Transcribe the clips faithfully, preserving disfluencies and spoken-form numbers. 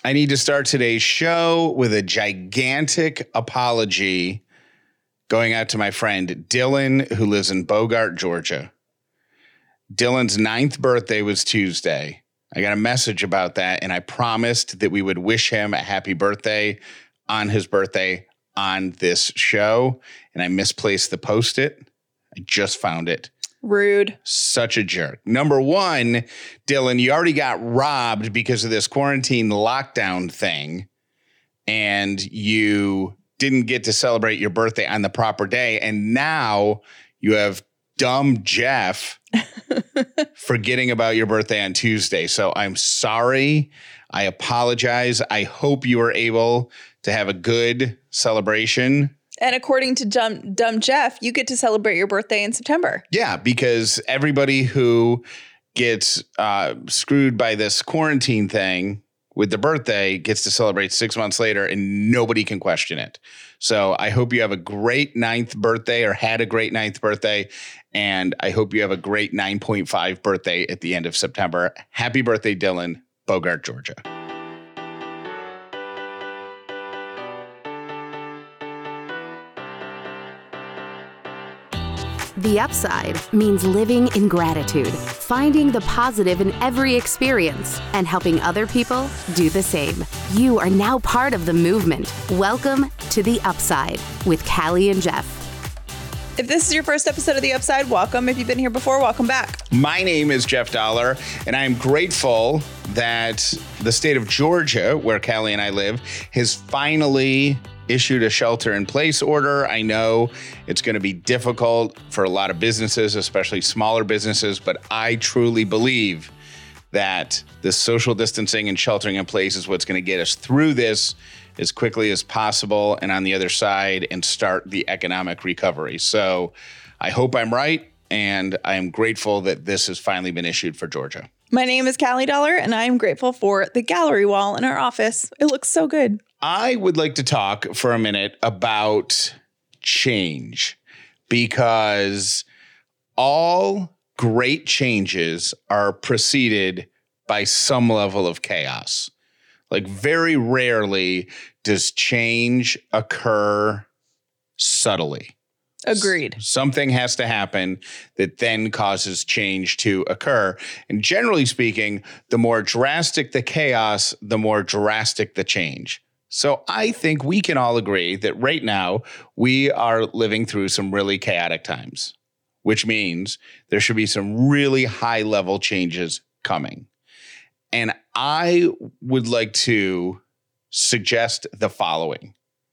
I need to start today's show with a gigantic apology going out to my friend Dylan, who lives in Bogart, Georgia. Dylan's ninth birthday was Tuesday. I got a message about that, and I promised that we would wish him a happy birthday on his birthday on this show, and I misplaced the Post-it. I just found it. Rude. Such a jerk. Number one, Dylan, you already got robbed because of this quarantine lockdown thing, and you didn't get to celebrate your birthday on the proper day, and now you have dumb Jeff forgetting about your birthday on Tuesday. So I'm sorry. I apologize. I hope you were able to have a good celebration. And according to dumb, dumb Jeff, you get to celebrate your birthday in September. Yeah, because everybody who gets uh, screwed by this quarantine thing with the birthday gets to celebrate six months later and nobody can question it. So I hope you have a great ninth birthday or had a great ninth birthday. And I hope you have a great nine point five birthday at the end of September. Happy birthday, Dylan, Bogart, Georgia. The Upside means living in gratitude, finding the positive in every experience, and helping other people do the same. You are now part of the movement. Welcome to The Upside with Callie and Jeff. If this is your first episode of The Upside, welcome. If you've been here before, welcome back. My name is Jeff Dollar, and I am grateful that the state of Georgia, where Callie and I live, has finally issued a shelter-in-place order. I know it's going to be difficult for a lot of businesses, especially smaller businesses, but I truly believe that the social distancing and sheltering in place is what's going to get us through this as quickly as possible and on the other side and start the economic recovery. So I hope I'm right, and I am grateful that this has finally been issued for Georgia. My name is Callie Dollar, and I am grateful for the gallery wall in our office. It looks so good. I would like to talk for a minute about change, because all great changes are preceded by some level of chaos. Like, very rarely does change occur subtly. Agreed. S- something has to happen that then causes change to occur. And generally speaking, the more drastic the chaos, the more drastic the change. So I think we can all agree that right now we are living through some really chaotic times, which means there should be some really high level changes coming. And I would like to suggest the following.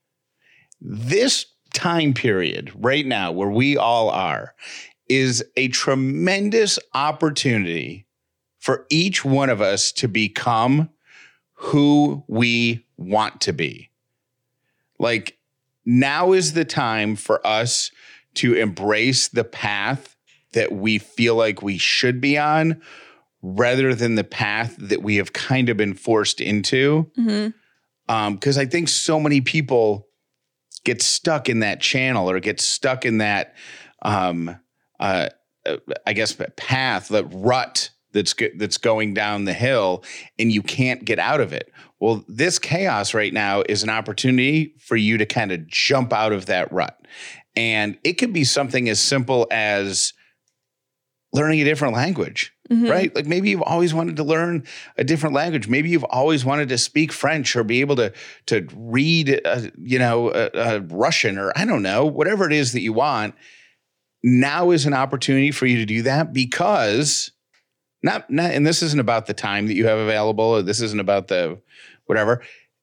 This time period right now where we all are is a tremendous opportunity for each one of us to become who we want to be. Like, now is the time for us to embrace the path that we feel like we should be on, rather than the path that we have kind of been forced into. Mm-hmm. Um, because I think so many people get stuck in that channel or get stuck in that, um, uh, I guess, path, that rut that's that's going down the hill, and you can't get out of it. Well, this chaos right now is an opportunity for you to kind of jump out of that rut. And it could be something as simple as learning a different language, mm-hmm. right? Like, maybe you've always wanted to learn a different language. Maybe you've always wanted to speak French or be able to, to read, uh, you know, uh, uh, Russian, or I don't know, whatever it is that you want. Now is an opportunity for you to do that, because Not, not, and this isn't about the time that you have available, or this isn't about the whatever,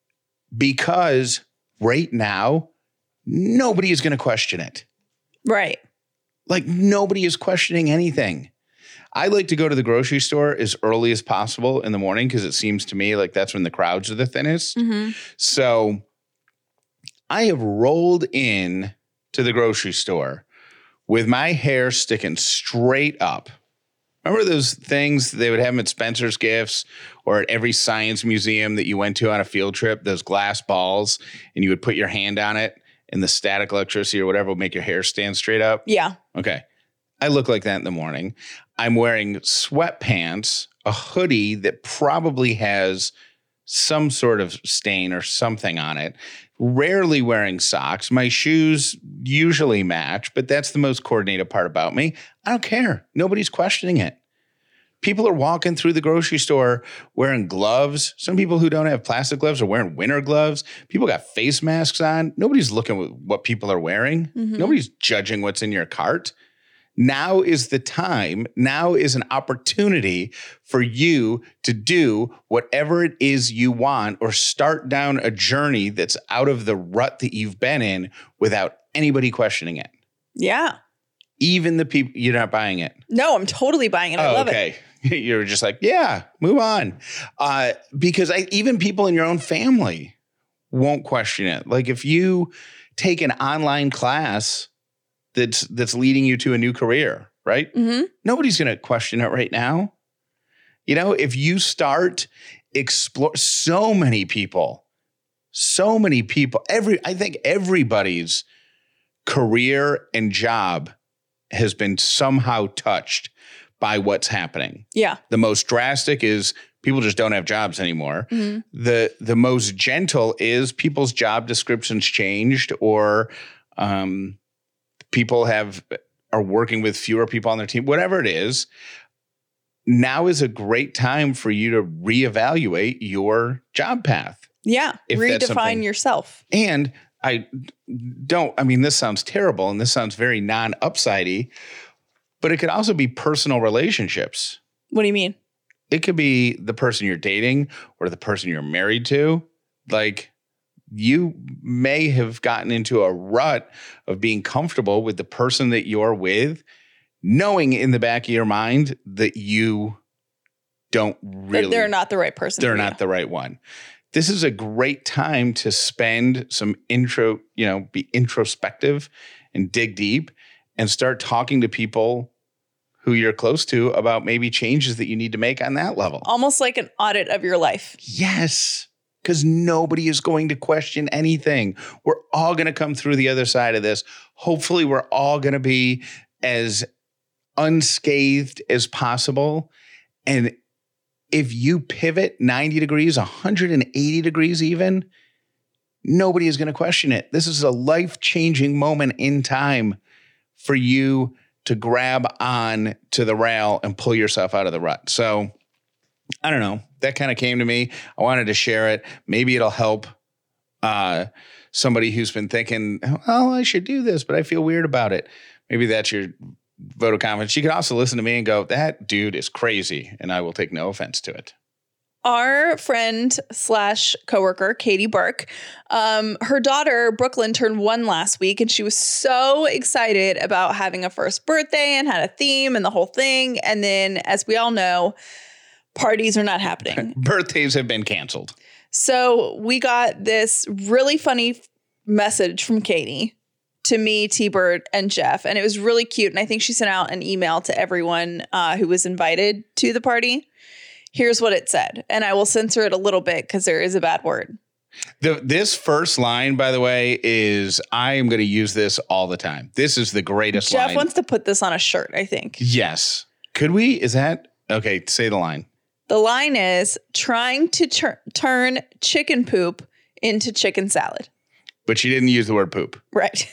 because right now, nobody is going to question it. Right. Like, nobody is questioning anything. I like to go to the grocery store as early as possible in the morning, because it seems to me like that's when the crowds are the thinnest. Mm-hmm. So I have rolled in to the grocery store with my hair sticking straight up. Remember those things they would have them at Spencer's Gifts or at every science museum that you went to on a field trip, those glass balls, and you would put your hand on it and the static electricity or whatever would make your hair stand straight up? Yeah. Okay. I look like that in the morning. I'm wearing sweatpants, a hoodie that probably has some sort of stain or something on it. Rarely wearing socks. My shoes usually match, but that's the most coordinated part about me. I don't care. Nobody's questioning it. People are walking through the grocery store wearing gloves. Some people who don't have plastic gloves are wearing winter gloves. People got face masks on. Nobody's looking at what people are wearing. Mm-hmm. Nobody's judging what's in your cart. Now is the time. Now is an opportunity for you to do whatever it is you want or start down a journey that's out of the rut that you've been in without anybody questioning it. Yeah. Even the people, you're not buying it. No, I'm totally buying it. I oh, love okay. it. You're just like, yeah, move on. Uh, because I, even people in your own family won't question it. Like if you take an online class that's that's leading you to a new career, right? Mm-hmm. Nobody's going to question it right now. You know, if you start explore, so many people, so many people, every I think everybody's career and job has been somehow touched by what's happening. Yeah. The most drastic is people just don't have jobs anymore. Mm-hmm. The the most gentle is people's job descriptions changed, or um, people have are working with fewer people on their team, whatever it is. Now is a great time for you to reevaluate your job path. Yeah. Redefine yourself. And I don't, I mean, this sounds terrible and this sounds very non-upsidey, but it could also be personal relationships. What do you mean? It could be the person you're dating or the person you're married to. Like, you may have gotten into a rut of being comfortable with the person that you're with, knowing in the back of your mind that you don't really. That they're not the right person. They're not the right one. This is a great time to spend some intro, you know, be introspective and dig deep and start talking to people who you're close to about maybe changes that you need to make on that level. Almost like an audit of your life. Yes, because nobody is going to question anything. We're all going to come through the other side of this. Hopefully, we're all going to be as unscathed as possible. And if you pivot ninety degrees, one hundred eighty degrees even, nobody is going to question it. This is a life-changing moment in time for you to grab on to the rail and pull yourself out of the rut. So I don't know. That kind of came to me. I wanted to share it. Maybe it'll help uh, somebody who's been thinking, oh, I should do this, but I feel weird about it. Maybe that's your vote of confidence. You can also listen to me and go, that dude is crazy, and I will take no offense to it. Our friend slash coworker, Katie Burke, um, her daughter, Brooklyn, turned one last week, and she was so excited about having a first birthday and had a theme and the whole thing. And then, as we all know, parties are not happening. Birthdays have been canceled. So we got this really funny message from Katie to me, T-Bird, and Jeff. And it was really cute. And I think she sent out an email to everyone uh, who was invited to the party. Here's what it said. And I will censor it a little bit because there is a bad word. The, this first line, by the way, is I am going to use this all the time. This is the greatest Jeff line. Jeff wants to put this on a shirt, I think. Yes. Could we? Is that? Okay, say the line. The line is trying to tur- turn chicken poop into chicken salad. But she didn't use the word poop. Right.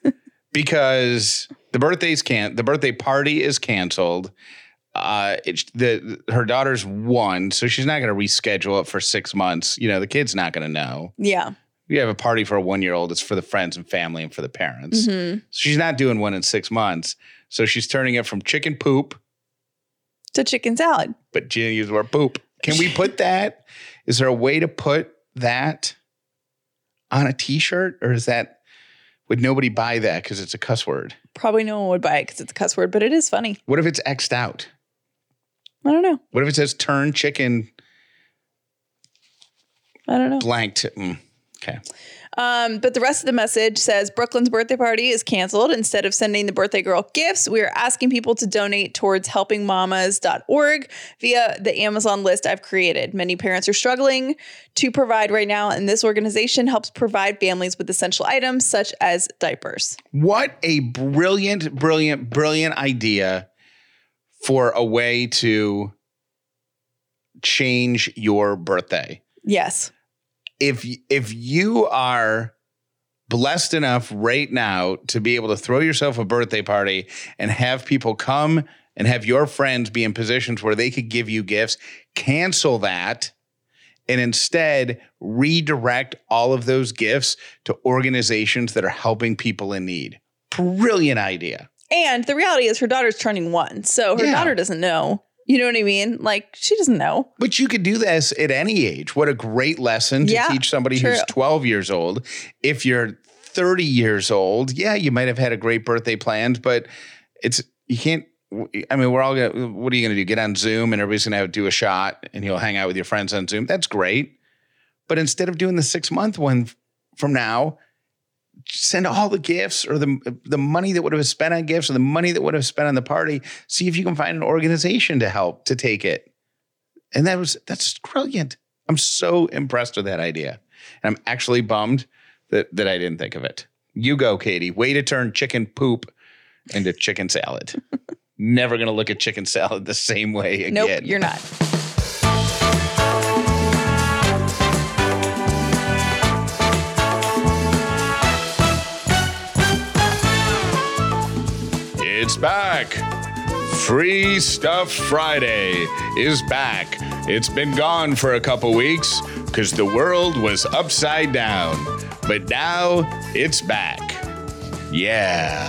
Because the birthday's can the birthday party is canceled. Uh, it's the her daughter's one, so she's not going to reschedule it for six months. You know, the kid's not going to know. Yeah. You have a party for a one-year-old. It's for the friends and family and for the parents. Mm-hmm. So she's not doing one in six months. So she's turning it from chicken poop to chicken salad. But Gina used the word poop. Can we put that? Is there a way to put that on a T-shirt, or is that? Would nobody buy that because it's a cuss word? Probably no one would buy it because it's a cuss word, but it is funny. What if it's X'd out? I don't know. What if it says turn chicken? I don't know. Blanked. Mm, okay. Um, but the rest of the message says Brooklyn's birthday party is canceled. Instead of sending the birthday girl gifts, we are asking people to donate towards helping mamas dot org via the Amazon list I've created. Many parents are struggling to provide right now, and this organization helps provide families with essential items such as diapers. What a brilliant, brilliant, brilliant idea for a way to change your birthday. Yes. If if you are blessed enough right now to be able to throw yourself a birthday party and have people come and have your friends be in positions where they could give you gifts, cancel that and instead redirect all of those gifts to organizations that are helping people in need. Brilliant idea. And the reality is her daughter's turning one. So her Yeah. daughter doesn't know. You know what I mean? Like, she doesn't know. But you could do this at any age. What a great lesson to Yeah, teach somebody true. who's twelve years old. If you're thirty years old, yeah, you might have had a great birthday planned, but it's, you can't, I mean, we're all gonna, what are you going to do? Get on Zoom and everybody's going to have to do a shot and you'll hang out with your friends on Zoom. That's great. But instead of doing the six month one from now, send all the gifts or the the money that would have spent on gifts or the money that would have spent on the party. See if you can find an organization to help to take it. And that was, that's brilliant. I'm so impressed with that idea. And I'm actually bummed that, that I didn't think of it. You go, Katie. Way to turn chicken poop into chicken salad. Never going to look at chicken salad the same way again. Nope, you're not. It's back. Free Stuff Friday is back. It's been gone for a couple weeks because the world was upside down. But now it's back. Yeah.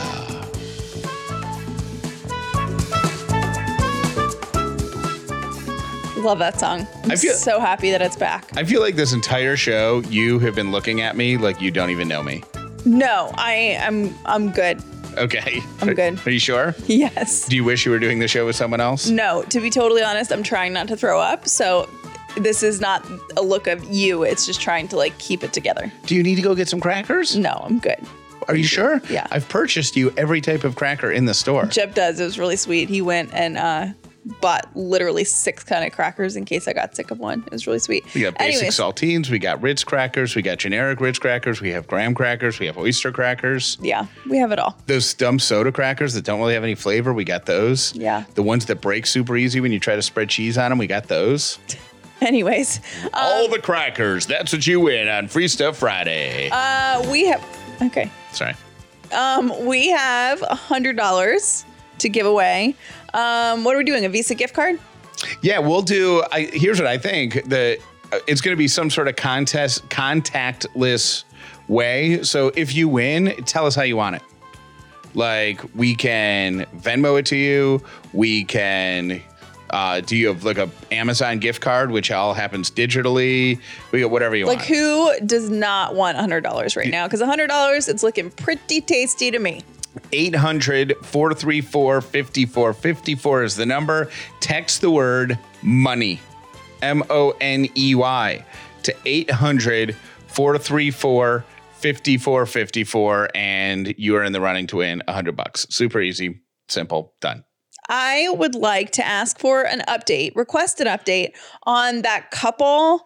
Love that song. I'm I feel- so happy that it's back. I feel like this entire show, you have been looking at me like you don't even know me. No, I am I'm good. Okay. I'm Are- good. Are you sure? Yes. Do you wish you were doing the show with someone else? No, to be totally honest, I'm trying not to throw up. So this is not a look of you. It's just trying to like keep it together. Do you need to go get some crackers? No, I'm good. Are you sure? Yeah. I've purchased you every type of cracker in the store. Jeb does. It was really sweet. He went and uh, bought literally six kind of crackers in case I got sick of one. It was really sweet. We got basic Anyways, saltines, we got Ritz crackers, we got generic Ritz crackers, we have graham crackers, we have oyster crackers. yeah, we have it all. Those dumb soda crackers that don't really have any flavor, we got those. Yeah. The ones that break super easy when you try to spread cheese on them, we got those. Anyways, All the crackers, that's what you win on Free Stuff Friday. uh, we have, okay. Sorry. Um, we have a hundred dollars to give away. Um, what are we doing? A Visa gift card? Yeah, we'll do. I, here's what I think. The uh, it's going to be some sort of contest, contactless way. So if you win, tell us how you want it. Like we can Venmo it to you. We can. Uh, do you have like a Amazon gift card, which all happens digitally? We got whatever you Like want. who does not want a hundred dollars right now? Because a hundred dollars, it's looking pretty tasty to me. eight hundred, four three four, five four five four is the number. Text the word money, M O N E Y, to eight hundred, four three four, five four five four, and you are in the running to win a hundred bucks. Super easy, simple, done. I would like to ask for an update, request an update on that couple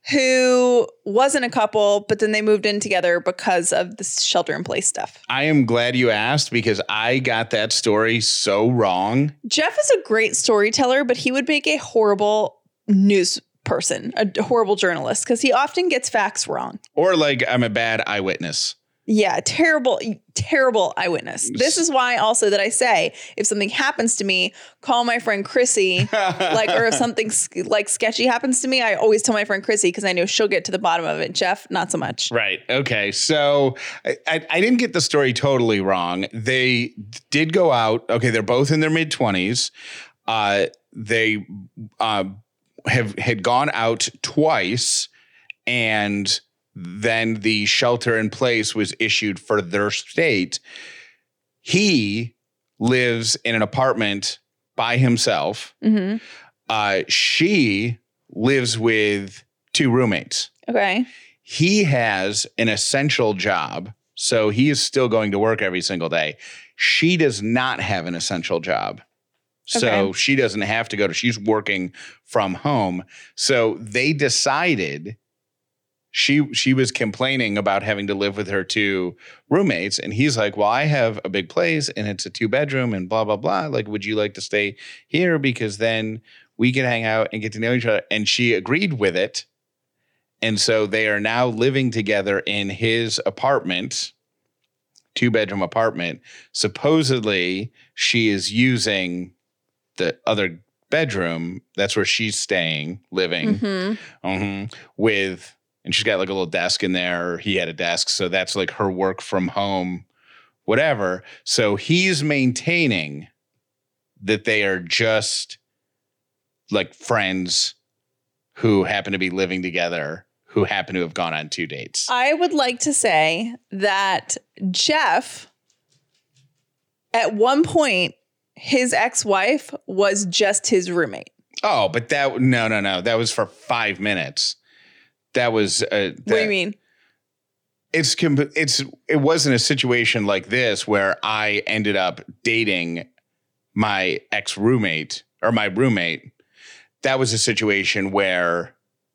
who wasn't a couple, but then they moved in together because of the shelter in place stuff. I am glad you asked because I got that story so wrong. Jeff is a great storyteller, but he would make a horrible news person, a horrible journalist, because he often gets facts wrong. Or like I'm a bad eyewitness. Yeah, terrible, terrible eyewitness. This is why also that I say, if something happens to me, call my friend Chrissy. Like, or if something like sketchy happens to me, I always tell my friend Chrissy because I know she'll get to the bottom of it. Jeff, not so much. Right. Okay. So I, I, I didn't get the story totally wrong. They did go out. Okay. They're both in their mid twenties. Uh, they uh, have had gone out twice, and then the shelter in place was issued for their state. He lives in an apartment by himself. Mm-hmm. Uh, she lives with two roommates. Okay. He has an essential job, so he is still going to work every single day. She does not have an essential job. So Okay. she doesn't have to go to, she's working from home. So they decided she she was complaining about having to live with her two roommates. And he's like, well, I have a big place and it's a two bedroom and blah, blah, blah. Like, would you like to stay here? Because then we can hang out and get to know each other. And she agreed with it. And so they are now living together in his apartment, two bedroom apartment. Supposedly she is using the other bedroom. That's where she's staying, living mm-hmm. Mm-hmm, with, and she's got like a little desk in there. Or he had a desk. So that's like her work from home, whatever. So he's maintaining that they are just like friends who happen to be living together, who happen to have gone on two dates. I would like to say that Jeff, at one point, his ex-wife was just his roommate. Oh, but that, no, no, no. That was for five minutes. That was. Uh, that, what do you mean? It's, it's, it wasn't a situation like this where I ended up dating my ex-roommate or my roommate. That was a situation where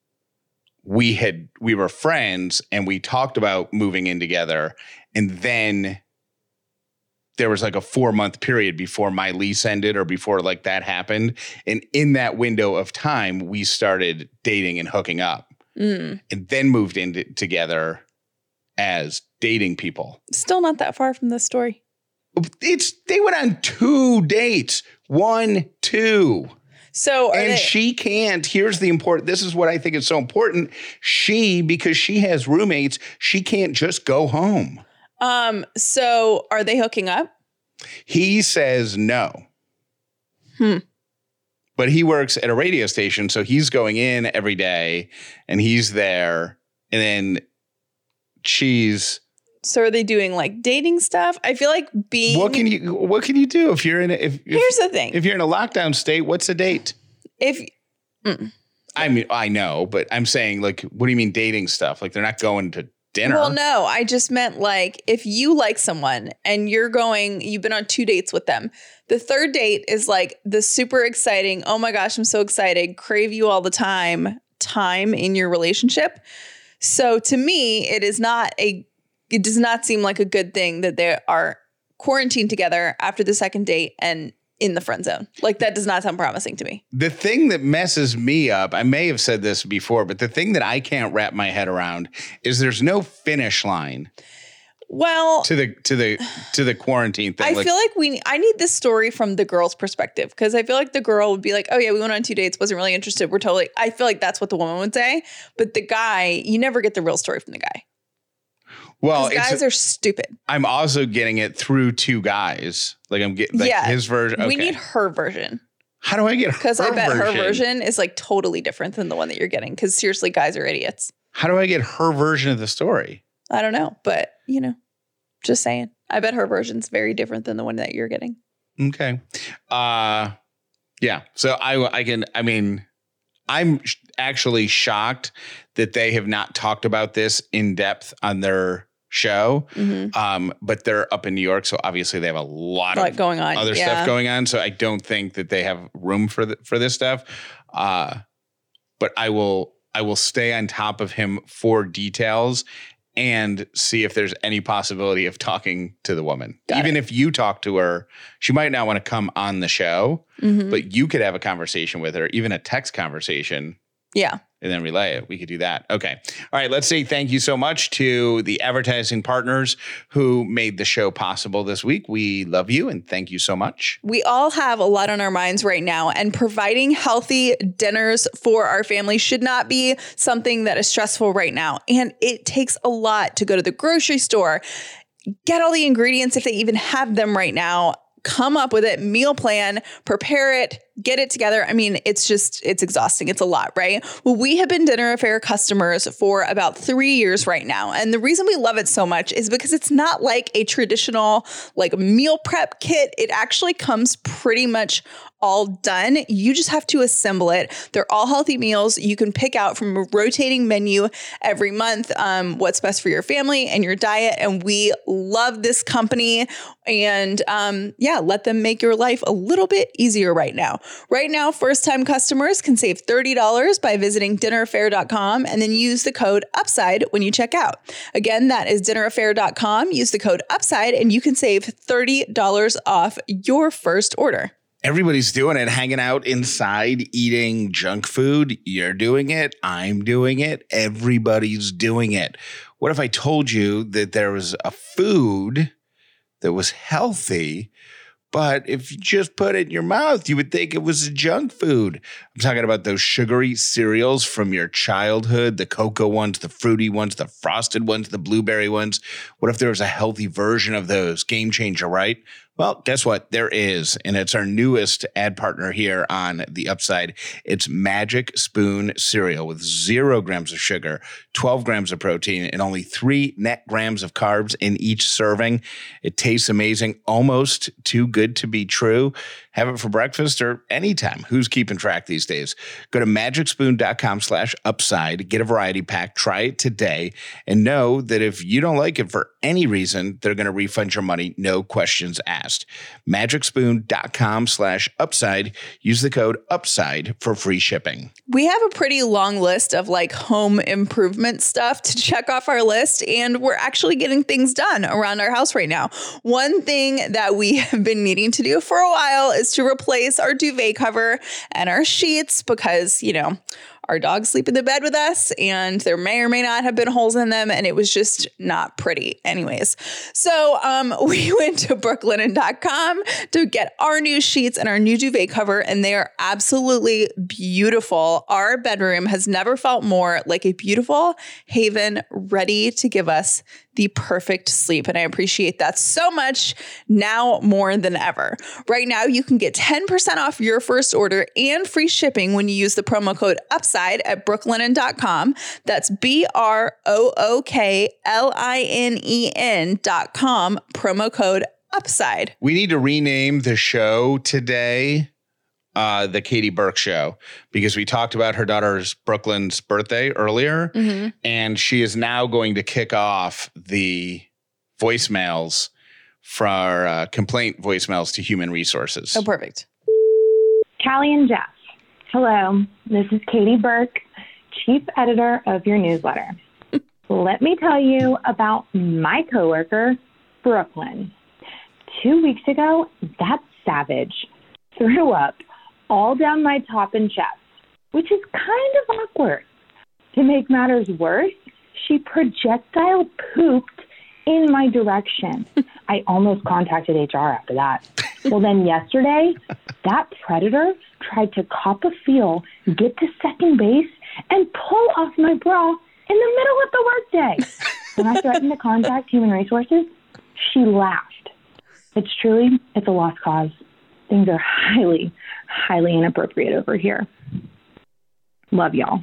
we had, we were friends and we talked about moving in together. And then there was like a four month period before my lease ended or before like that happened. And in that window of time, we started dating and hooking up mm. and then moved in t- together as dating people. Still not that far from this story. It's, they went on two dates, one, two. So, and they- she can't, here's the important, this is what I think is so important. She, because she has roommates, she can't just go home. Um, so are they hooking up? He says no. Hmm. But he works at a radio station, so he's going in every day and he's there. And then she's. So are they doing like dating stuff? I feel like being. What can you What can you do if you're in a, if, if Here's the thing. If you're in a lockdown state, what's a date? If. Mm. I mean, I know, but I'm saying like, what do you mean dating stuff? Like they're not going to dinner. Well, no, I just meant like if you like someone and you're going, you've been on two dates with them. The third date is like the super exciting, oh my gosh, I'm so excited, crave you all the time, time in your relationship. So to me, it is not a, it does not seem like a good thing that they are quarantined together after the second date and in the friend zone. Like that does not sound promising to me. The thing that messes me up, I may have said this before, but the thing that I can't wrap my head around is there's no finish line. Well, to the to the to the quarantine thing. I like, feel like we I need this story from the girl's perspective because I feel like the girl would be like, "Oh yeah, we went on two dates, wasn't really interested. We're totally." I feel like that's what the woman would say, but the guy, you never get the real story from the guy. Well, guys are stupid. I'm also getting it through two guys. Like I'm getting like yeah, his version. Okay. We need her version. How do I get her version? Because I bet her version is like totally different than the one that you're getting. Because seriously, guys are idiots. How do I get her version of the story? I don't know, but you know, just saying. I bet her version's very different than the one that you're getting. Okay. Uh, yeah. So I I can. I mean, I'm actually shocked that they have not talked about this in depth on their show. Mm-hmm. Um, but they're up in New York, so obviously they have a lot like of going on, other yeah. stuff going on. So I don't think that they have room for the, for this stuff. Uh, but I will I will stay on top of him for details and see if there's any possibility of talking to the woman. Got Even it. If you talk to her, she might not want to come on the show, mm-hmm. but you could have a conversation with her, even a text conversation. Yeah. And then relay it. We could do that. Okay. All right. Let's say thank you so much to the advertising partners who made the show possible this week. We love you and thank you so much. We all have a lot on our minds right now, and providing healthy dinners for our family should not be something that is stressful right now. And it takes a lot to go to the grocery store, get all the ingredients if they even have them right now, come up with it, meal plan, prepare it, get it together. I mean, it's just, it's exhausting. It's a lot, right? Well, we have been Dinner Affair customers for about three years right now. And the reason we love it so much is because it's not like a traditional like meal prep kit. It actually comes pretty much all done. You just have to assemble it. They're all healthy meals. You can pick out from a rotating menu every month um, what's best for your family and your diet. And we love this company. And um, yeah, let them make your life a little bit easier right now. Right now, first-time customers can save thirty dollars by visiting dinner affair dot com and then use the code UPSIDE when you check out. Again, that is dinner affair dot com. Use the code UPSIDE and you can save thirty dollars off your first order. Everybody's doing it, hanging out inside, eating junk food. You're doing it. I'm doing it. Everybody's doing it. What if I told you that there was a food that was healthy, but if you just put it in your mouth, you would think it was a junk food? I'm talking about those sugary cereals from your childhood, the cocoa ones, the fruity ones, the frosted ones, the blueberry ones. What if there was a healthy version of those? Game changer, right? Well, guess what? There is, and it's our newest ad partner here on The Upside. It's Magic Spoon cereal with zero grams of sugar, twelve grams of protein, and only three net grams of carbs in each serving. It tastes amazing, almost too good to be true. Have it for breakfast or anytime. Who's keeping track these days? Go to magicspoon.com slash upside, get a variety pack, try it today, and know that if you don't like it for any reason, they're going to refund your money, no questions asked. Magicspoon.com slash upside. Use the code upside for free shipping. We have a pretty long list of like home improvement stuff to check off our list, and we're actually getting things done around our house right now. One thing that we have been needing to do for a while is to replace our duvet cover and our sheets because, you know, our dogs sleep in the bed with us and there may or may not have been holes in them, and it was just not pretty anyways. So um, we went to brooklinen dot com to get our new sheets and our new duvet cover, and they are absolutely beautiful. Our bedroom has never felt more like a beautiful haven ready to give us the perfect sleep. And I appreciate that so much now more than ever. Right now, you can get ten percent off your first order and free shipping when you use the promo code UPSIDE at brooklinen dot com. That's B R O O K L I N E N dot com, promo code UPSIDE. We need to rename the show today Uh, the Katie Burke Show, because we talked about her daughter's Brooklyn's birthday earlier, mm-hmm. and she is now going to kick off the voicemails for uh, complaint voicemails to Human Resources. Oh, perfect. Callie and Jeff. Hello, this is Katie Burke, chief editor of your newsletter. Let me tell you about my coworker, Brooklyn. Two weeks ago, that savage threw up all down my top and chest, which is kind of awkward. To make matters worse, she projectile pooped in my direction. I almost contacted H R after that. Well, then yesterday, that predator tried to cop a feel, get to second base, and pull off my bra in the middle of the workday. When I threatened to contact Human Resources, she laughed. It's truly, it's a lost cause. Things are highly, highly inappropriate over here. Love y'all.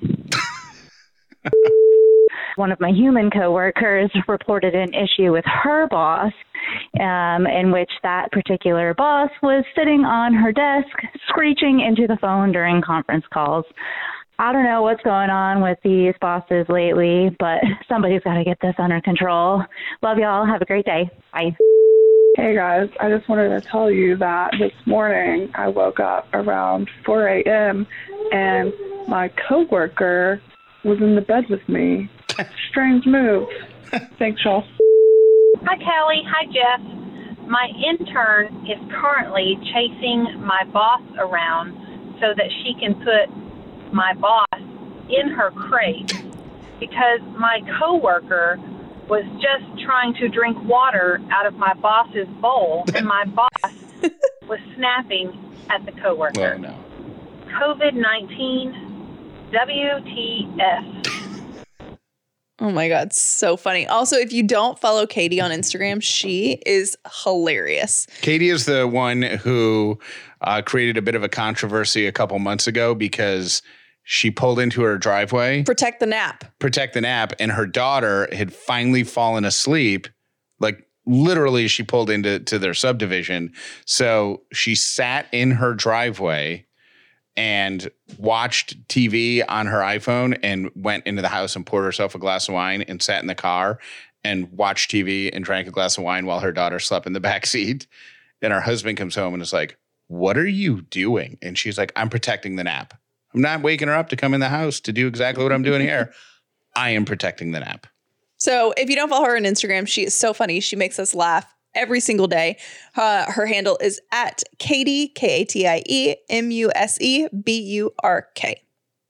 One of my human coworkers reported an issue with her boss, um, in which that particular boss was sitting on her desk, screeching into the phone during conference calls. I don't know what's going on with these bosses lately, but somebody's got to get this under control. Love y'all. Have a great day. Bye. Hey guys, I just wanted to tell you that this morning I woke up around four a.m. and my coworker was in the bed with me. Strange move. Thanks, y'all. Hi, Callie. Hi, Jeff. My intern is currently chasing my boss around so that she can put my boss in her crate because my coworker was just trying to drink water out of my boss's bowl, and my boss was snapping at the coworker. Oh, no. COVID nineteen, W T F. Oh my God, so funny. Also, if you don't follow Katie on Instagram, she is hilarious. Katie is the one who uh, created a bit of a controversy a couple months ago because she pulled into her driveway. Protect the nap. Protect the nap. And her daughter had finally fallen asleep. Like literally she pulled into to their subdivision. So she sat in her driveway and watched T V on her iPhone and went into the house and poured herself a glass of wine and sat in the car and watched T V and drank a glass of wine while her daughter slept in the back seat. And her husband comes home and is like, "What are you doing?" And she's like, "I'm protecting the nap. I'm not waking her up to come in the house to do exactly what I'm doing here. I am protecting the nap." So if you don't follow her on Instagram, she is so funny. She makes us laugh every single day. Uh, her handle is at Katie, K A T I E M U S E B U R K.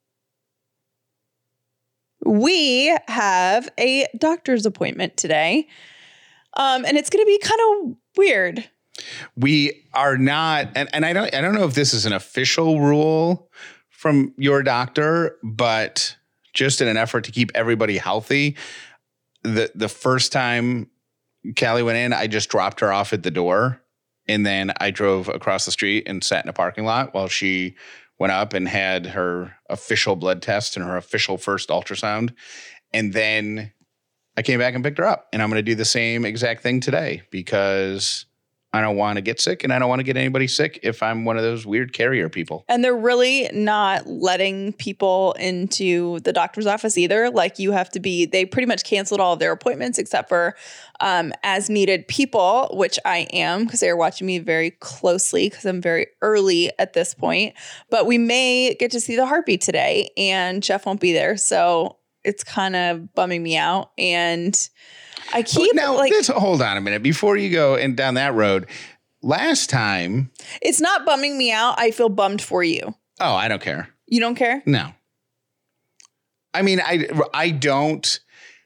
We have a doctor's appointment today, um, and it's going to be kind of weird. We are not, and, and I don't I don't know if this is an official rule from your doctor, but just in an effort to keep everybody healthy, the the first time Callie went in, I just dropped her off at the door, and then I drove across the street and sat in a parking lot while she went up and had her official blood test and her official first ultrasound. And then I came back and picked her up, and I'm going to do the same exact thing today because I don't want to get sick, and I don't want to get anybody sick if I'm one of those weird carrier people. And they're really not letting people into the doctor's office either. Like, you have to be, they pretty much canceled all of their appointments except for um, as needed people, which I am because they are watching me very closely because I'm very early at this point. But we may get to see the heartbeat today, and Jeff won't be there. So it's kind of bumming me out. And I keep now, like, this, hold on a minute before you go and down that road. Last time, it's not bumming me out. I feel bummed for you. Oh, I don't care. You don't care? No. I mean, I I don't.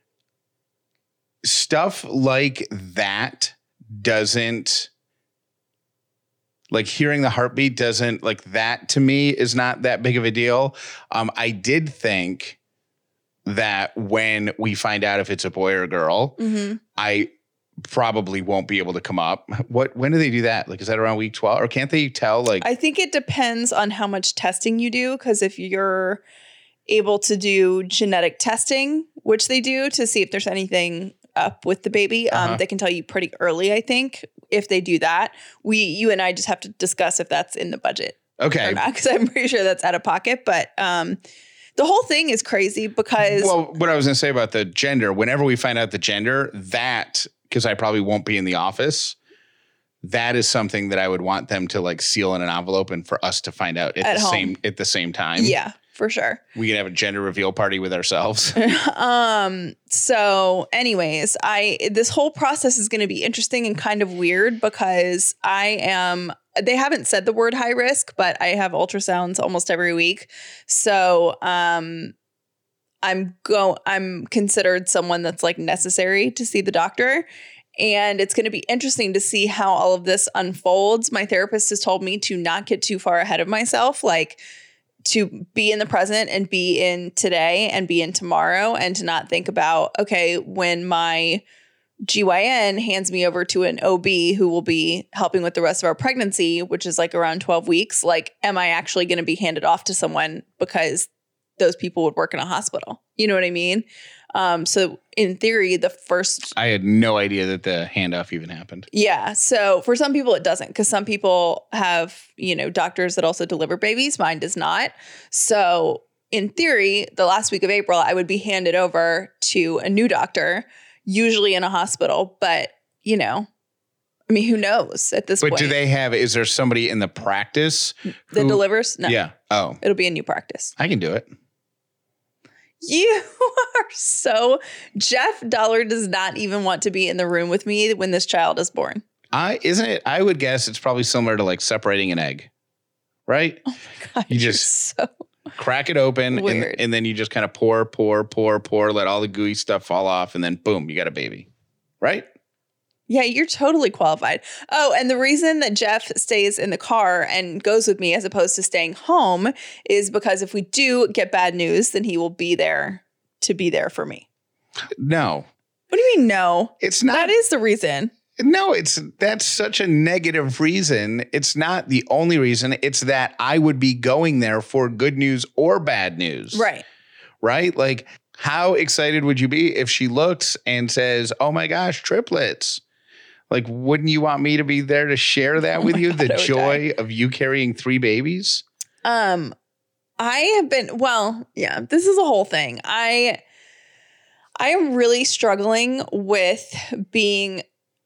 Stuff like that doesn't, like hearing the heartbeat doesn't, like that to me is not that big of a deal. Um, I did think that when we find out if it's a boy or a girl, mm-hmm. I probably won't be able to come up. What, when do they do that? Like, is that around week twelve, or can't they tell? Like, I think it depends on how much testing you do. Cause if you're able to do genetic testing, which they do to see if there's anything up with the baby, um, uh-huh. they can tell you pretty early, I think, if they do that. We, you and I just have to discuss if that's in the budget. Okay. Or not, cause I'm pretty sure that's out of pocket, but, um, the whole thing is crazy because... Well, what I was going to say about the gender, whenever we find out the gender, that, because I probably won't be in the office, that is something that I would want them to like seal in an envelope and for us to find out at, at the home. same at the same time. Yeah, for sure. We can have a gender reveal party with ourselves. um. So anyways, I this whole process is going to be interesting and kind of weird because I am... They haven't said the word high risk, but I have ultrasounds almost every week. So um, I'm go I'm considered someone that's like necessary to see the doctor. And it's going to be interesting to see how all of this unfolds. My therapist has told me to not get too far ahead of myself, like to be in the present and be in today and be in tomorrow, and to not think about, okay, when my G Y N hands me over to an O B who will be helping with the rest of our pregnancy, which is like around twelve weeks. Like, am I actually going to be handed off to someone because those people would work in a hospital? You know what I mean? Um, so in theory, the first... I had no idea that the handoff even happened. Yeah. So for some people it doesn't, because some people have, you know, doctors that also deliver babies. Mine does not. So in theory, the last week of April, I would be handed over to a new doctor, usually in a hospital, but you know, I mean, who knows at this but point? But do they have, is there somebody in the practice who, that delivers? No. Yeah. Oh, it'll be a new practice. I can do it. You are so, Jeff Dollar does not even want to be in the room with me when this child is born. I, isn't it? I would guess it's probably similar to like separating an egg, right? Oh my God. You just so crack it open and, and then you just kind of pour, pour, pour, pour, let all the gooey stuff fall off. And then boom, you got a baby, right? Yeah, you're totally qualified. Oh, and the reason that Jeff stays in the car and goes with me as opposed to staying home is because if we do get bad news, then he will be there to be there for me. No. What do you mean no? It's not. That is the reason. No, it's that's such a negative reason. It's not the only reason. It's that I would be going there for good news or bad news. Right. Right? Like, how excited would you be if she looks and says, oh my gosh, triplets? Like, wouldn't you want me to be there to share that oh with you? God, the joy die. of you carrying three babies? Um, I have been, well, yeah, this is a whole thing. I, I am really struggling with being,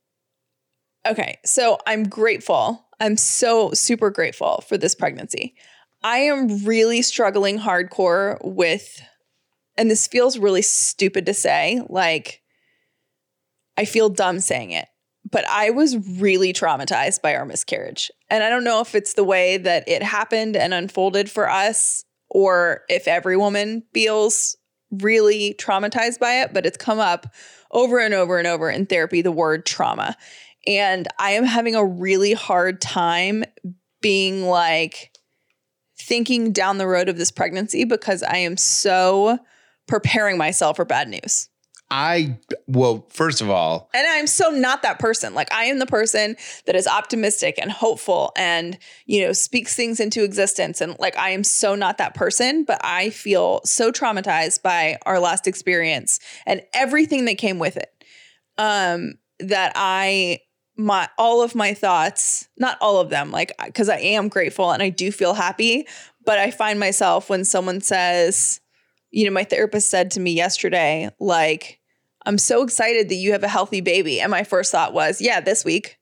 okay, so I'm grateful. I'm so super grateful for this pregnancy. I am really struggling hardcore with, and this feels really stupid to say, like, I feel dumb saying it, but I was really traumatized by our miscarriage. And I don't know if it's the way that it happened and unfolded for us or if every woman feels really traumatized by it, but it's come up over and over and over in therapy, the word trauma. And I am having a really hard time being like thinking down the road of this pregnancy because I am so preparing myself for bad news. I, well, first of all. And I'm so not that person. Like I am the person that is optimistic and hopeful and, you know, speaks things into existence. And like, I am so not that person, but I feel so traumatized by our last experience and everything that came with it. Um, that I, my, all of my thoughts, not all of them, like, cause I am grateful and I do feel happy, but I find myself when someone says, you know, my therapist said to me yesterday, like, I'm so excited that you have a healthy baby. And my first thought was, yeah, this week.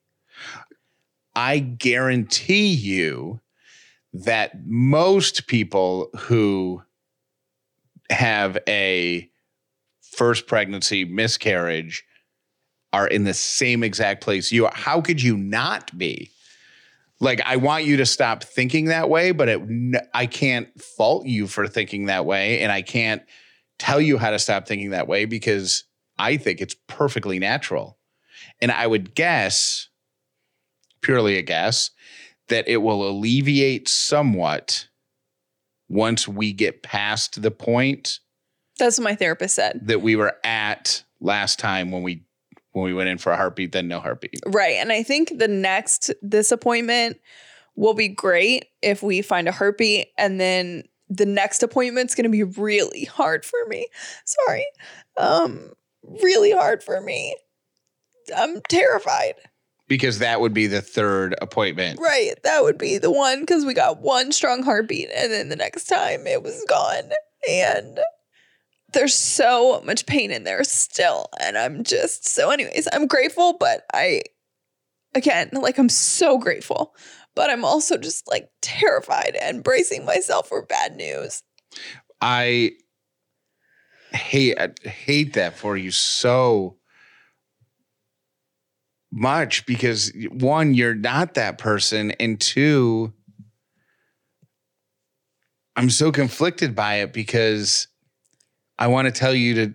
I guarantee you that most people who have a first pregnancy miscarriage are in the same exact place you are. How could you not be? Like, I want you to stop thinking that way, but it, I can't fault you for thinking that way. And I can't tell you how to stop thinking that way because I think it's perfectly natural. And I would guess, purely a guess, that it will alleviate somewhat once we get past the point. That's what my therapist said. That we were at last time when we when we went in for a heartbeat, then no heartbeat. Right. And I think the next disappointment will be great if we find a heartbeat. And then the next appointment's going to be really hard for me. Sorry. Um, really hard for me. I'm terrified. Because that would be the third appointment. Right. That would be the one because we got one strong heartbeat and then the next time it was gone. And there's so much pain in there still. And I'm just, so anyways, I'm grateful, but I, again, like I'm so grateful, but I'm also just like terrified and bracing myself for bad news. I hate, I hate that for you so much because one, you're not that person. And two, I'm so conflicted by it because I want to tell you to,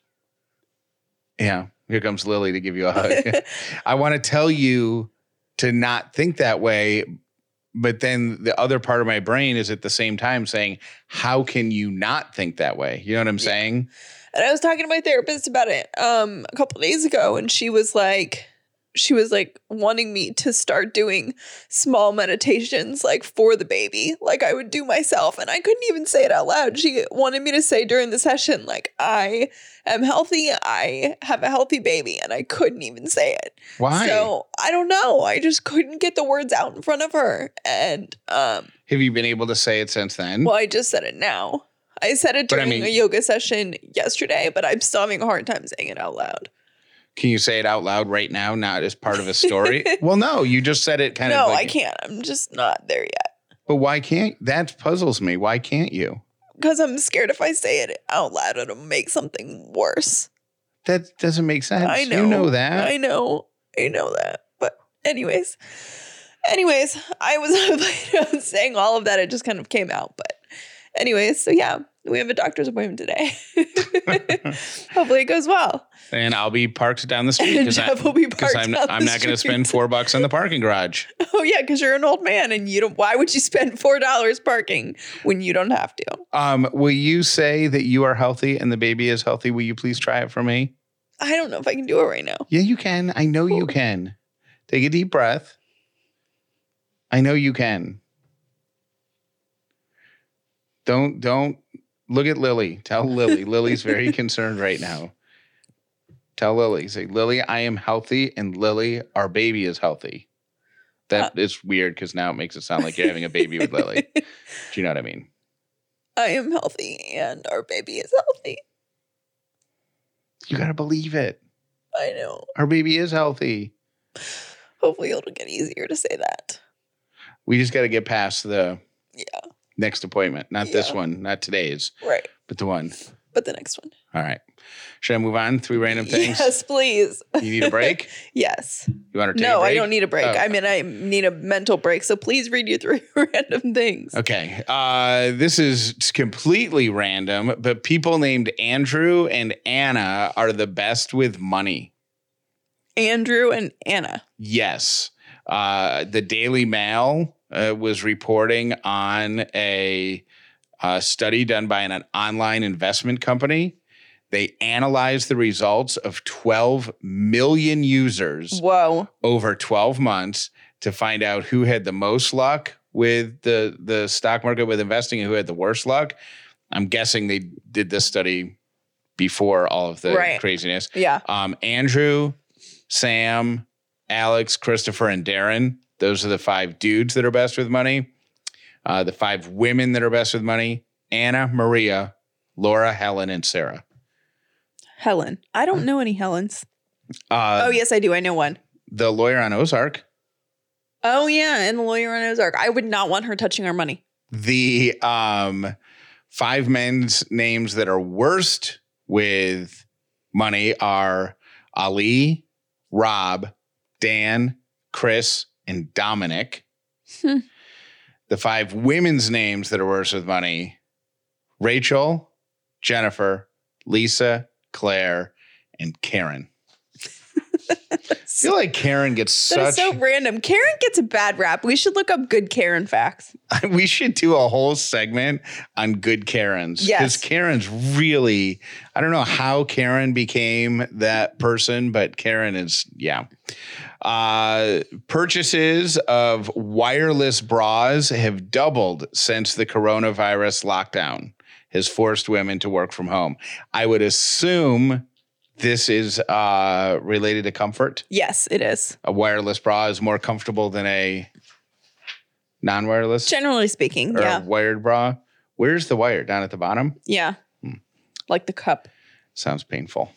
yeah, here comes Lily to give you a hug. I want to tell you to not think that way. But then the other part of my brain is at the same time saying, how can you not think that way? You know what I'm saying? And I was talking to my therapist about it um, a couple of days ago, and she was like, she was like wanting me to start doing small meditations like for the baby, like I would do myself. And I couldn't even say it out loud. She wanted me to say during the session, like, I am healthy. I have a healthy baby. And I couldn't even say it. Why? So I don't know. I just couldn't get the words out in front of her. And um, have you been able to say it since then? Well, I just said it now. I said it during I mean, a yoga session yesterday, but I'm still having a hard time saying it out loud. Can you say it out loud right now, not as part of a story? Well, no, you just said it kind no, of like... No, I can't. I'm just not there yet. But why can't... That puzzles me. Why can't you? Because I'm scared if I say it out loud, it'll make something worse. That doesn't make sense. I know. You know that. I know. I know that. But anyways. Anyways, I was saying all of that. It just kind of came out. But anyways, so yeah, we have a doctor's appointment today. Hopefully it goes well. And I'll be parked down the street because I'm, I'm, I'm not going to spend four bucks in the parking garage. Oh yeah, because you're an old man and you don't. Why would you spend four dollars parking when you don't have to? Um, will you say that you are healthy and the baby is healthy? Will you please try it for me? I don't know if I can do it right now. Yeah, you can. I know you can. Take a deep breath. I know you can. Don't don't look at Lily. Tell Lily. Lily's very concerned right now. Tell Lily, say, Lily, I am healthy, and Lily, our baby is healthy. That uh, is weird because now it makes it sound like you're having a baby with Lily. Do you know what I mean? I am healthy, and our baby is healthy. You got to believe it. I know. Our baby is healthy. Hopefully it'll get easier to say that. We just got to get past the yeah next appointment. Not yeah. this one, not today's. Right. But the one. but the next one. All right. Should I move on? Three random things? Yes, please. You need a break? Yes. You want to take no, a break? I don't need a break. Oh. I mean, I need a mental break. So please read your three random things. Okay. Uh, this is completely random, but people named Andrew and Anna are the best with money. Andrew and Anna. Yes. Uh, the Daily Mail uh, was reporting on a, a study done by an, an online investment company. They analyzed the results of twelve million users Whoa. over twelve months to find out who had the most luck with the, the stock market with investing and who had the worst luck. I'm guessing they did this study before all of the right. craziness. Yeah. Um, Andrew, Sam, Alex, Christopher, and Darren. Those are the five dudes that are best with money. Uh, the five women that are best with money: Anna, Maria, Laura, Helen, and Sarah. Helen. I don't know any Helens. Uh, oh, yes, I do. I know one. The lawyer on Ozark. Oh, yeah. And the lawyer on Ozark. I would not want her touching our money. The um, five men's names that are worst with money are Ali, Rob, Dan, Chris, and Dominic. Hmm. The five women's names that are worst with money: Rachel, Jennifer, Lisa, Claire, and Karen. I feel like Karen gets That such... is so random. Karen gets a bad rap. We should look up good Karen facts. We should do a whole segment on good Karens. Yes. Because Karen's really... I don't know how Karen became that person, but Karen is... Yeah. Uh, purchases of wireless bras have doubled since the coronavirus lockdown has forced women to work from home. I would assume this is uh, related to comfort. Yes, it is. A wireless bra is more comfortable than a non-wireless? Generally speaking, or yeah. a wired bra. Where's the wire? Down at the bottom? Yeah. Hmm. Like the cup. Sounds painful.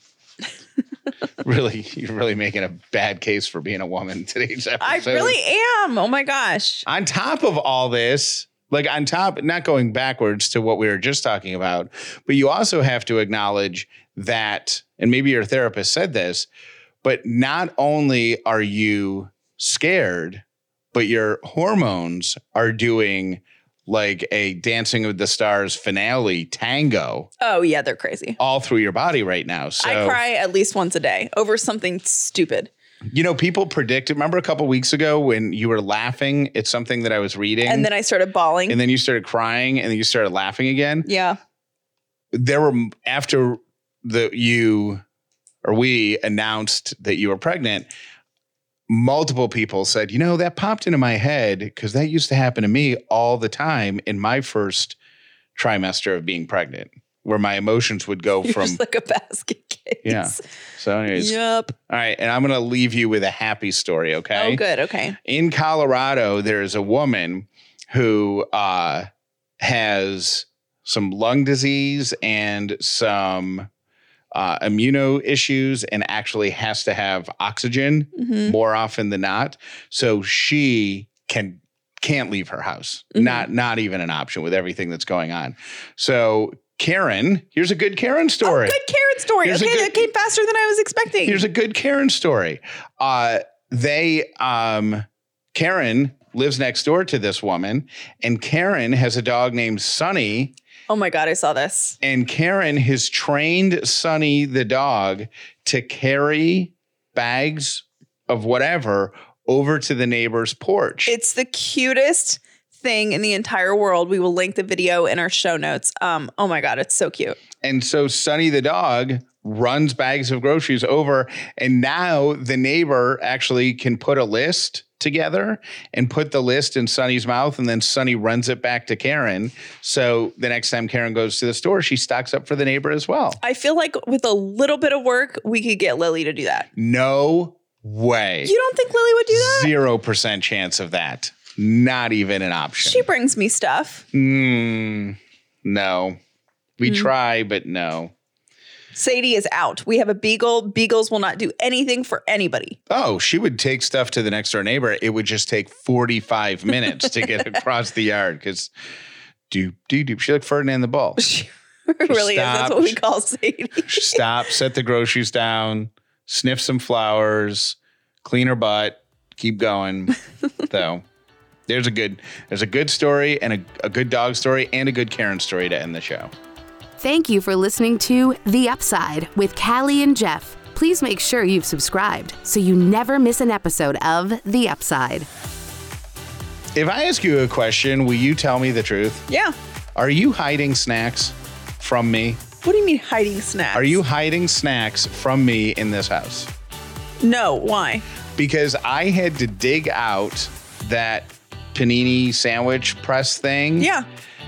Really, you're really making a bad case for being a woman today's episode. I really am. Oh my gosh. On top of all this, like on top, not going backwards to what we were just talking about, but you also have to acknowledge that, and maybe your therapist said this, but not only are you scared, but your hormones are doing like a Dancing with the Stars finale tango Oh yeah, they're crazy. all through your body right now. So I cry at least once a day over something stupid. You know, people predict, remember a couple weeks ago when you were laughing at something that I was reading? And then I started bawling. And then you started crying and then you started laughing again. Yeah. There were, after the you or we announced that you were pregnant, multiple people said, you know, that popped into my head because that used to happen to me all the time in my first trimester of being pregnant, where my emotions would go You're from just like a basket case. Yeah. So anyways. Yep. All right. And I'm going to leave you with a happy story. Okay. Oh, good. Okay. In Colorado, there's a woman who uh, has some lung disease and some uh, immuno issues and actually has to have oxygen Mhm. more often than not. So she can can't leave her house. Mhm. Not not even an option with everything that's going on. So Karen, here's a good Karen story. Oh, good Karen story. Here's a okay, good- that came faster than I was expecting. Here's a good Karen story. Uh, they, um, Karen lives next door to this woman, and Karen has a dog named Sunny. Oh my God, I saw this. And Karen has trained Sunny the dog to carry bags of whatever over to the neighbor's porch. It's the cutest thing in the entire world. We will link the video in our show notes. Um, oh my God, it's so cute. And so Sunny the dog runs bags of groceries over, and now the neighbor actually can put a list together and put the list in Sunny's mouth, and then Sunny runs it back to Karen. So the next time Karen goes to the store, she stocks up for the neighbor as well. I feel like with a little bit of work, we could get Lily to do that. No way. You don't think Lily would do that? Zero percent chance of that. Not even an option. She brings me stuff. Mm, no. We Mm. try, but no. Sadie is out. We have a beagle. Beagles will not do anything for anybody. Oh, she would take stuff to the next door neighbor. It would just take forty-five minutes to get across the yard because doop, doop, doop. She like Ferdinand the Bull. She It really Stop. is. That's what we call Sadie. Stop, set the groceries down, sniff some flowers, clean her butt, keep going. So there's a good there's a good story and a, a good dog story and a good Karen story to end the show. Thank you for listening to The Upside with Callie and Jeff. Please make sure you've subscribed so you never miss an episode of The Upside. If I ask you a question, will you tell me the truth? Yeah. Are you hiding snacks from me? What do you mean hiding snacks? Are you hiding snacks from me in this house? No. Why? Because I had to dig out that panini sandwich press thing. Yeah.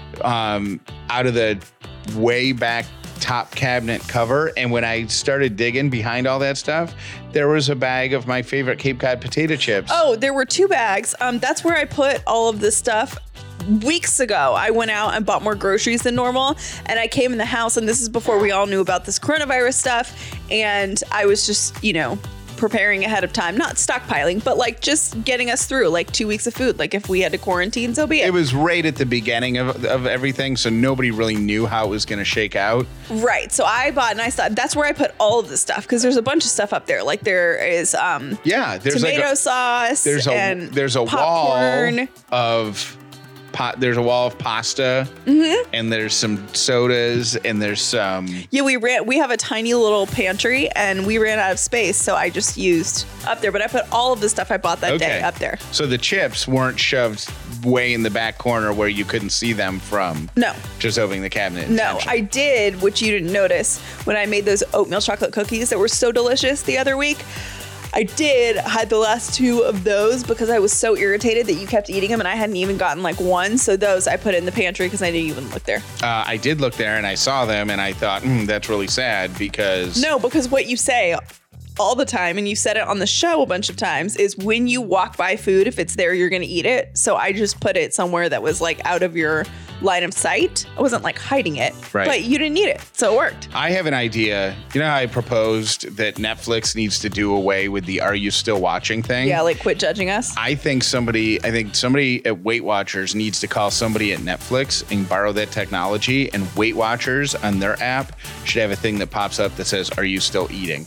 Um, out of the way back top cabinet cover. And when I started digging behind all that stuff, there was a bag of my favorite Cape Cod potato chips. Oh, there were two bags. Um, that's where I put all of this stuff. Weeks ago, I went out and bought more groceries than normal, and I came in the house, and this is before we all knew about this coronavirus stuff, and I was just, you know, preparing ahead of time, not stockpiling, but like just getting us through like two weeks of food. Like if we had to quarantine, so be it. It was right at the beginning of, of everything, so nobody really knew how it was going to shake out. Right. So I bought, and I thought that's where I put all of the stuff, because there's a bunch of stuff up there. Like there is um, yeah, there's tomato like a, sauce. There's a and there's a popcorn. wall of. Pot, there's a wall of pasta, mm-hmm. and there's some sodas, and there's some. Yeah, we ran. We have a tiny little pantry, and we ran out of space, so I just used up there. But I put all of the stuff I bought that Okay. day up there. So the chips weren't shoved way in the back corner where you couldn't see them from. No. Just opening the cabinet. No, intention. I did, which you didn't notice, when I made those oatmeal chocolate cookies that were so delicious the other week. I did hide the last two of those because I was so irritated that you kept eating them and I hadn't even gotten like one. So those I put in the pantry because I didn't even look there. Uh, I did look there and I saw them and I thought, hmm, that's really sad because. No, because what you say all the time, and you said it on the show a bunch of times, is when you walk by food, if it's there, you're going to eat it. So I just put it somewhere that was like out of your line of sight. I wasn't like hiding it, right. But you didn't eat it. So it worked. I have an idea. You know how I proposed that Netflix needs to do away with the "Are you still watching" thing? Yeah, like quit judging us. I think somebody, I think somebody at Weight Watchers needs to call somebody at Netflix and borrow that technology. And Weight Watchers on their app should have a thing that pops up that says, "Are you still eating?"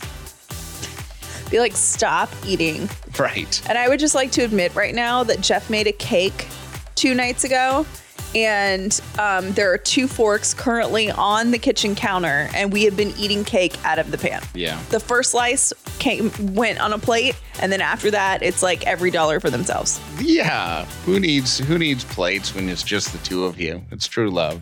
Be like, stop eating. Right. And I would just like to admit right now that Jeff made a cake two nights ago. And um, there are two forks currently on the kitchen counter, and we have been eating cake out of the pan. Yeah. The first slice came went on a plate, and then after that, it's like every dollar for themselves. Yeah. Who needs who needs plates when it's just the two of you? It's true love.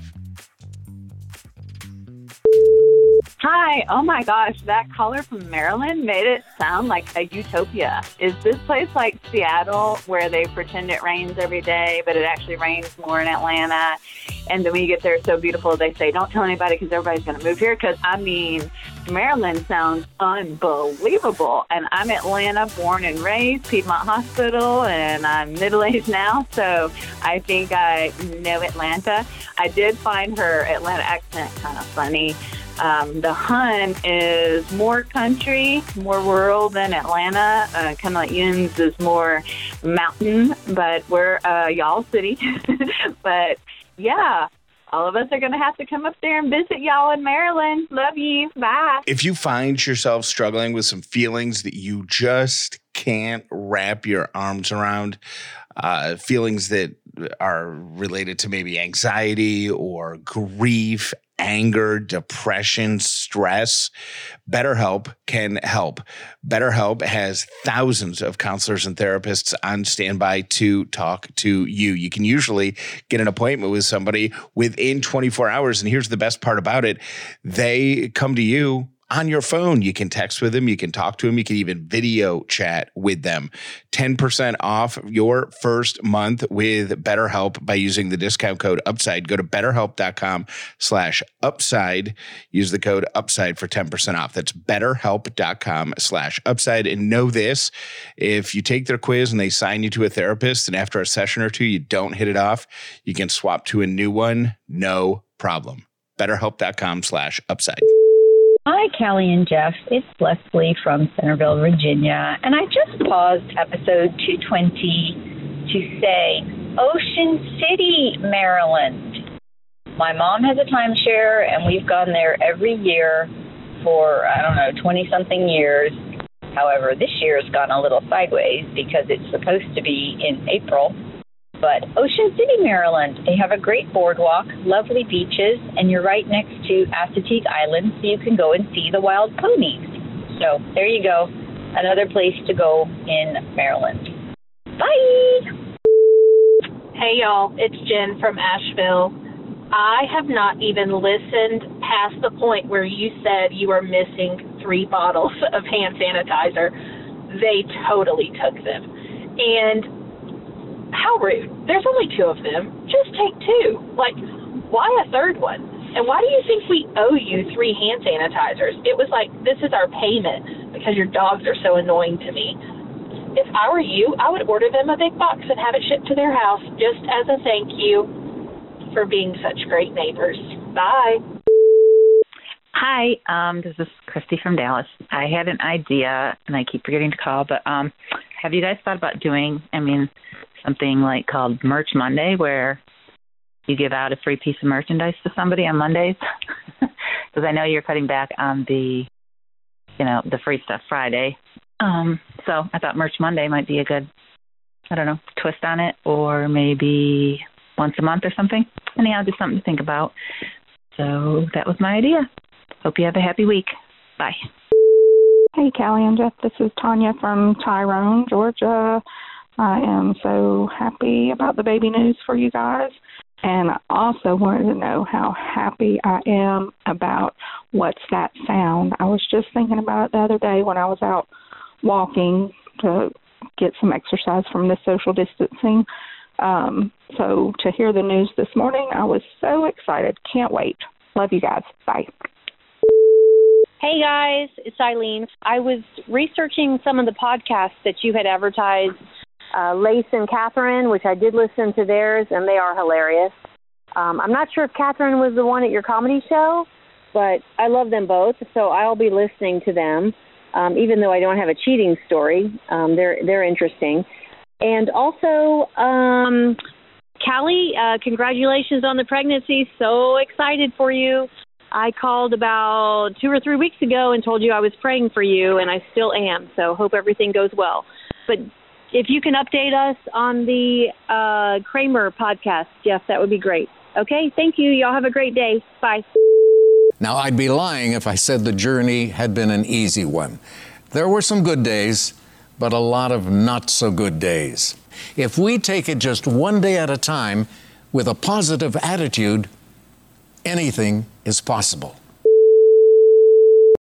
Hi. Oh my gosh, that caller from Maryland made it sound like a utopia. Is this place like Seattle where they pretend it rains every day, but it actually rains more in Atlanta? And then when you get there, it's so beautiful, they say, don't tell anybody because everybody's going to move here. Because, I mean, Maryland sounds unbelievable. And I'm Atlanta, born and raised, Piedmont Hospital, and I'm middle-aged now. So I think I know Atlanta. I did find her Atlanta accent kind of funny. Um, the Hun is more country, more rural than Atlanta. Uh, kind of like Yins is more mountain, but we're uh, y'all city. But yeah, all of us are going to have to come up there and visit y'all in Maryland. Love you. Bye. If you find yourself struggling with some feelings that you just can't wrap your arms around, uh, feelings that are related to maybe anxiety or grief, anger, depression, stress, BetterHelp can help. BetterHelp has thousands of counselors and therapists on standby to talk to you. You can usually get an appointment with somebody within twenty-four hours. And here's the best part about it. They come to you on your phone. You can text with them. You can talk to them. You can even video chat with them. ten percent off your first month with BetterHelp by using the discount code UPSIDE. Go to betterhelp.com slash UPSIDE. Use the code UPSIDE for ten percent off. That's betterhelp.com slash UPSIDE. And know this, if you take their quiz and they sign you to a therapist and after a session or two you don't hit it off, you can swap to a new one. No problem. betterhelp.com slash UPSIDE. Hi, Callie and Jeff. It's Leslie from Centerville, Virginia. And I just paused episode two twenty to say Ocean City, Maryland. My mom has a timeshare, and we've gone there every year for, I don't know, twenty-something years. However, this year has gone a little sideways because it's supposed to be in April. But Ocean City, Maryland, they have a great boardwalk, lovely beaches, and you're right next to Assateague Island, so you can go and see the wild ponies. So there you go, another place to go in Maryland. Bye! Hey, y'all, it's Jen from Asheville. I have not even listened past the point where you said you were missing three bottles of hand sanitizer. They totally took them. And how rude. There's only two of them. Just take two. Like, why a third one? And why do you think we owe you three hand sanitizers? It was like, this is our payment because your dogs are so annoying to me. If I were you, I would order them a big box and have it shipped to their house just as a thank you for being such great neighbors. Bye. Hi, um, this is Christy from Dallas. I had an idea, and I keep forgetting to call, but um, have you guys thought about doing, I mean, something like called Merch Monday, where you give out a free piece of merchandise to somebody on Mondays? Because I know you're cutting back on the, you know, the free stuff Friday. Um, so I thought Merch Monday might be a good, I don't know, twist on it, or maybe once a month or something. Anyhow, just something to think about. So that was my idea. Hope you have a happy week. Bye. Hey, Callie and Jeff. This is Tanya from Tyrone, Georgia. I am so happy about the baby news for you guys. And I also wanted to know how happy I am about What's That Sound. I was just thinking about it the other day when I was out walking to get some exercise from the social distancing. Um, so to hear the news this morning, I was so excited. Can't wait. Love you guys. Bye. Hey guys, it's Eileen. I was researching some of the podcasts that you had advertised, uh, Lace and Catherine, which I did listen to theirs, and they are hilarious. Um, I'm not sure if Catherine was the one at your comedy show, but I love them both, so I'll be listening to them, um, even though I don't have a cheating story. Um, they're they're interesting. And also, um, Callie, uh, congratulations on the pregnancy. So excited for you. I called about two or three weeks ago and told you I was praying for you, and I still am. So hope everything goes well. But if you can update us on the uh, Kramer podcast, Jeff, that would be great. Okay, thank you. Y'all have a great day. Bye. Now, I'd be lying if I said the journey had been an easy one. There were some good days, but a lot of not so good days. If we take it just one day at a time with a positive attitude, anything is possible.